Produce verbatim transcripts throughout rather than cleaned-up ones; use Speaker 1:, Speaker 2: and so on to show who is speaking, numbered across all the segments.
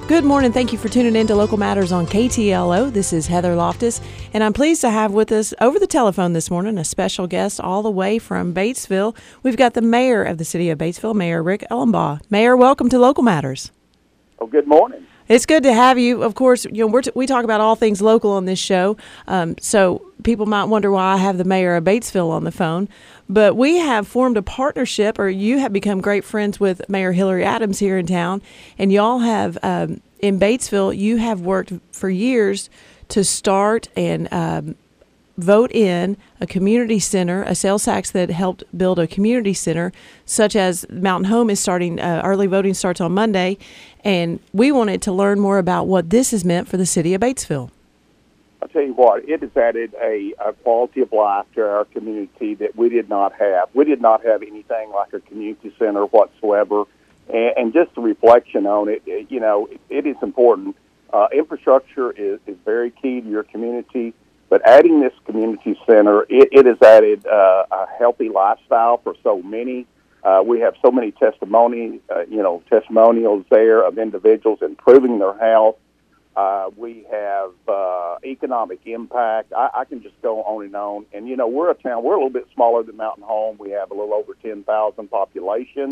Speaker 1: Good morning. Thank you for tuning in to Local Matters on K T L O. This is Heather Loftus, and I'm pleased to have with us over the telephone this morning a special guest all the way from Batesville. We've got the mayor of the city of Batesville, Mayor Rick Ellenbaugh. Mayor, welcome to Local Matters.
Speaker 2: Oh, good morning.
Speaker 1: It's good to have you. Of course, you know we're t- we talk about all things local on this show, um, so people might wonder why I have the mayor of Batesville on the phone. But we have formed a partnership, or you have become great friends with Mayor Hillary Adams here in town, and y'all have um, in Batesville. You have worked for years to start and um, vote in a community center, a sales tax that helped build a community center, such as Mountain Home is starting. Uh, early voting starts on Monday, and we wanted to learn more about what this has meant for the city of Batesville.
Speaker 2: I'll tell you what, it has added a, a quality of life to our community that we did not have. We did not have anything like a community center whatsoever, and, and just a reflection on it, you know, it, it is important. Uh, infrastructure is, is very key to your community, but adding this community center, it, it has added uh, a healthy lifestyle for so many. Uh, we have so many testimony, uh, you know, testimonials there of individuals improving their health. Uh, we have uh, economic impact. I, I can just go on and on. And, you know, we're a town, we're a little bit smaller than Mountain Home. We have a little over ten thousand population.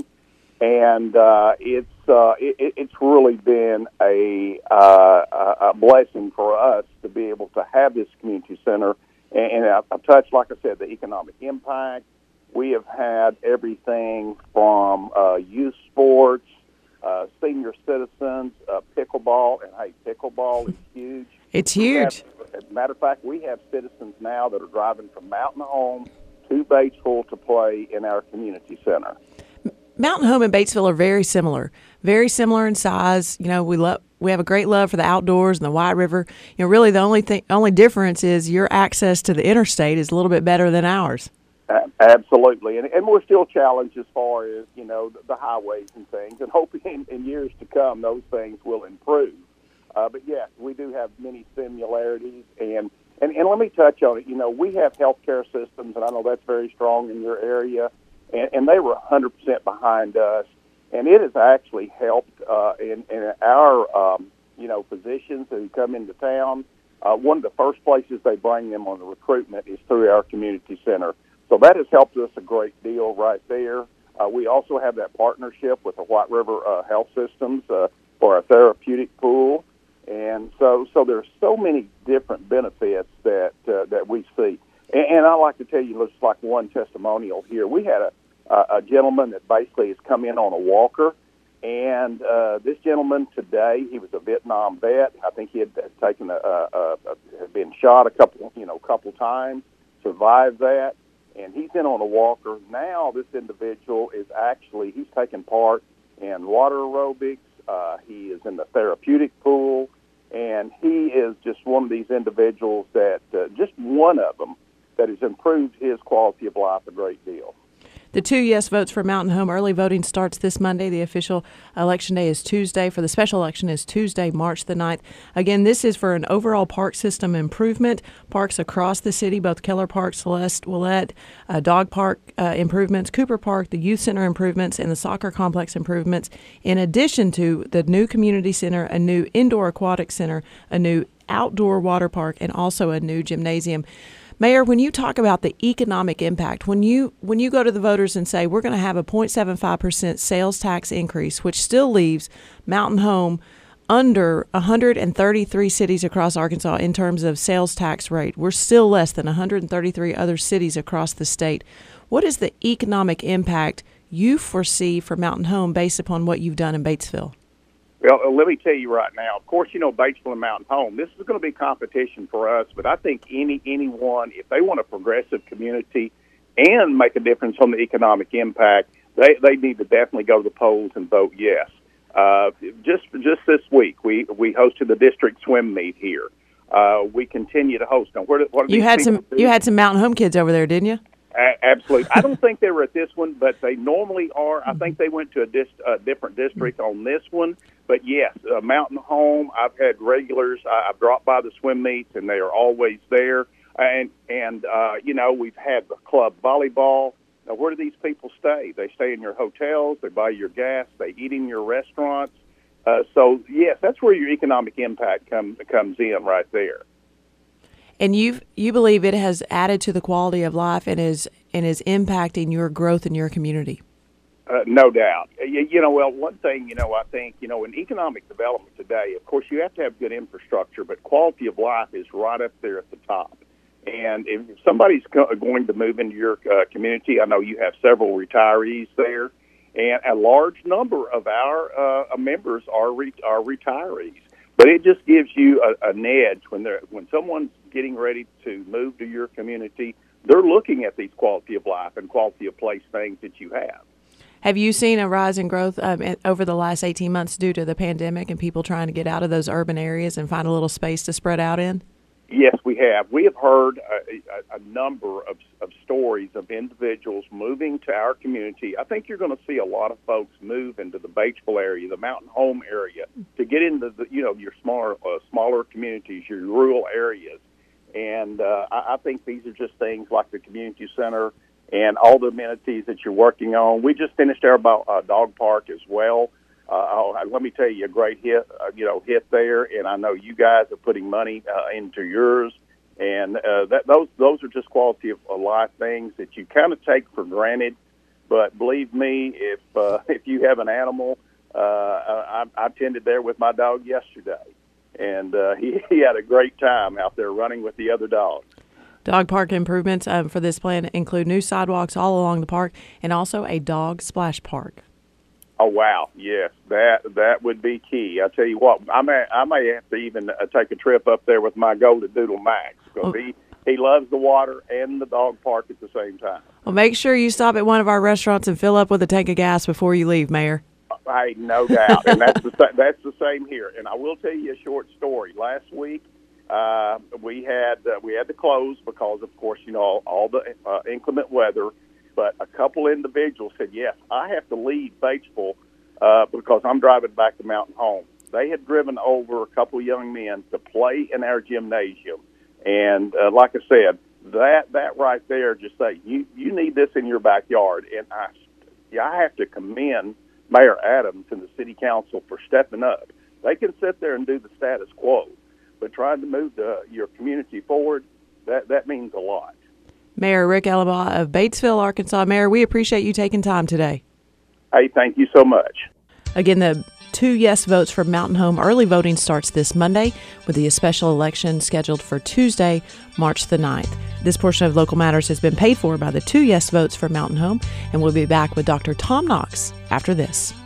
Speaker 2: And uh, it's uh, it, it's really been a, uh, a blessing for us to be able to have this community center. And, and I, I touched, like I said, the economic impact. We have had everything from uh, youth sports, Uh, senior citizens, uh, pickleball, and hey, pickleball is huge.
Speaker 1: It's huge.
Speaker 2: Have, as a matter of fact, we have citizens now that are driving from Mountain Home to Batesville to play in our community center.
Speaker 1: Mountain Home and Batesville are very similar, very similar in size. You know, we love we have a great love for the outdoors and the White River. You know, really the only thing, only difference is your access to the interstate is a little bit better than ours.
Speaker 2: Uh, absolutely, and, and we're still challenged as far as, you know, the, the highways and things, and hoping in, in years to come those things will improve. Uh, but yes, we do have many similarities, and, and, and let me touch on it. You know, we have healthcare systems, and I know that's very strong in your area, and, and they were one hundred percent behind us, and it has actually helped uh, in, in our, um, you know, physicians who come into town. Uh, one of the first places they bring them on the recruitment is through our community center. So that has helped us a great deal right there. Uh, we also have that partnership with the White River uh, Health Systems uh, for our therapeutic pool. And so so there's so many different benefits that uh, that we see. And, and I like to tell you just like one testimonial here. We had a, a, a gentleman that basically has come in on a walker. And uh, this gentleman today, he was a Vietnam vet. I think he had taken a, a, a, a had been shot a couple, you know, couple times, survived that. And he's in on a walker. Now this individual is actually, he's taking part in water aerobics. Uh, he is in the therapeutic pool. And he is just one of these individuals that, uh, just one of them, that has improved his quality of life a great deal.
Speaker 1: The two yes votes for Mountain Home. Early voting starts this Monday. The official election day is Tuesday. For the special election is Tuesday, March the ninth. Again, this is for an overall park system improvement. Parks across the city, both Keller Park, Celeste, Willette, uh, Dog Park uh, improvements, Cooper Park, the Youth Center improvements, and the soccer complex improvements, in addition to the new community center, a new indoor aquatic center, a new outdoor water park, and also a new gymnasium. Mayor, when you talk about the economic impact, when you when you go to the voters and say we're going to have a zero point seven five percent sales tax increase, which still leaves Mountain Home under one hundred thirty-three cities across Arkansas in terms of sales tax rate. We're still less than one hundred thirty-three other cities across the state. What is the economic impact you foresee for Mountain Home based upon what you've done in Batesville?
Speaker 2: Well, let me tell you right now, of course, you know, Batesville and Mountain Home, this is going to be competition for us, but I think any anyone, if they want a progressive community and make a difference on the economic impact, they, they need to definitely go to the polls and vote yes. Uh, just just this week, we, we hosted the district swim meet here. Uh, we continue to host. Now, where, what are
Speaker 1: you
Speaker 2: these
Speaker 1: had some
Speaker 2: do?
Speaker 1: You had some Mountain Home kids over there, didn't you?
Speaker 2: A- absolutely. I don't think they were at this one, but they normally are. I think they went to a dis- uh, different district on this one. But, yes, uh, Mountain Home, I've had regulars. I- I've dropped by the swim meets, and they are always there. And, and uh, you know, we've had the club volleyball. Now, where do these people stay? They stay in your hotels. They buy your gas. They eat in your restaurants. Uh, so, yes, that's where your economic impact come, comes in right there.
Speaker 1: And you you believe it has added to the quality of life and is and is impacting your growth in your community?
Speaker 2: Uh, no doubt. You, you know, well, one thing, you know, I think, you know, in economic development today, of course, you have to have good infrastructure, but quality of life is right up there at the top. And if somebody's go- going to move into your uh, community, I know you have several retirees there, and a large number of our uh, members are re- are retirees. But it just gives you a, an edge when they're when someone's getting ready to move to your community. They're looking at these quality of life and quality of place things that you have.
Speaker 1: Have you seen a rise in growth um, over the last eighteen months due to the pandemic and people trying to get out of those urban areas and find a little space to spread out in?
Speaker 2: Yes, we have. We have heard a, a, a number of, of stories of individuals moving to our community. I think you're going to see a lot of folks move into the Batesville area, the Mountain Home area, to get into the you know your smaller uh, smaller communities, your rural areas. And uh, I, I think these are just things like the community center and all the amenities that you're working on. We just finished our uh, dog park as well. Uh, oh, let me tell you, a great hit, uh, you know, hit there, and I know you guys are putting money uh, into yours, and uh, that those those are just quality of life things that you kind of take for granted. But believe me, if uh, if you have an animal, uh, I, I attended there with my dog yesterday, and uh, he, he had a great time out there running with the other dogs.
Speaker 1: Dog park improvements um, for this plan include new sidewalks all along the park and also a dog splash park.
Speaker 2: Oh, wow. Yes, that that would be key. I tell you what, I may I may have to even uh, take a trip up there with my Golden Doodle Max because
Speaker 1: oh.
Speaker 2: he, he loves the water and the dog park at the same time.
Speaker 1: Well, make sure you stop at one of our restaurants and fill up with a tank of gas before you leave, Mayor.
Speaker 2: Hey, no doubt. And that's the, that's the same here. And I will tell you a short story. Last week, uh, we had uh, we had to close because, of course, you know, all, all the uh, inclement weather. But a couple individuals said, yes, I have to leave Batesville uh, because I'm driving back to Mountain Home. They had driven over a couple of young men to play in our gymnasium. And uh, like I said, that that right there just say, you, you need this in your backyard. And I, yeah, I have to commend Mayor Adams and the city council for stepping up. They can sit there and do the status quo, but trying to move the, your community forward, that, that means a lot.
Speaker 1: Mayor Rick Ellabaugh of Batesville, Arkansas. Mayor, we appreciate you taking time today.
Speaker 2: Hey, thank you so much.
Speaker 1: Again, the two yes votes for Mountain Home early voting starts this Monday with the special election scheduled for Tuesday, March the ninth. This portion of Local Matters has been paid for by the two yes votes for Mountain Home, and we'll be back with Doctor Tom Knox after this.